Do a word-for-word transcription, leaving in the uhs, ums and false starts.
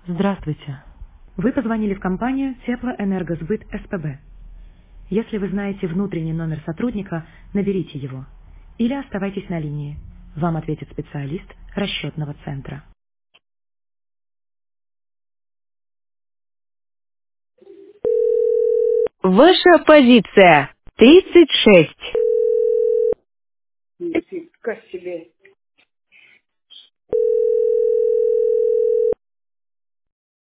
Здравствуйте. Вы позвонили в компанию Теплоэнергосбыт СПБ. Если вы знаете внутренний номер сотрудника, наберите его. Или оставайтесь на линии. Вам ответит специалист расчетного центра. Ваша позиция тридцать шесть. Фиг себе.